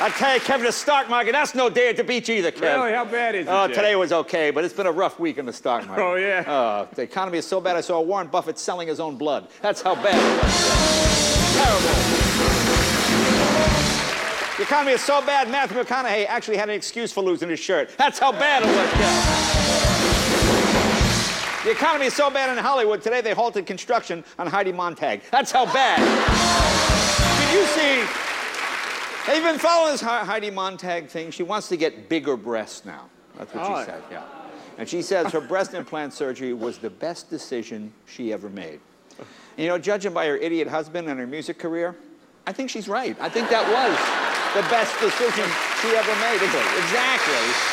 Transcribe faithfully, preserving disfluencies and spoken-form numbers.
I tell you, Kevin, the stock market, that's no day at the beach either, Kev. Really? How bad is it? Oh, Jay? today was okay, but it's been a rough week in the stock market. Oh, yeah? Uh, the economy is so bad, I saw Warren Buffett selling his own blood. That's how bad it was. Terrible. The economy is so bad, Matthew McConaughey actually had an excuse for losing his shirt. That's how bad it was, Kev. The economy is so bad in Hollywood, today they halted construction on Heidi Montag. That's how bad. Did you see... Have you been following this Heidi Montag thing? She wants to get bigger breasts now. That's what oh, she said, yeah. And she says her breast implant surgery was the best decision she ever made. And, you know, judging by her idiot husband and her music career, I think she's right. I think that was the best decision she ever made. Exactly.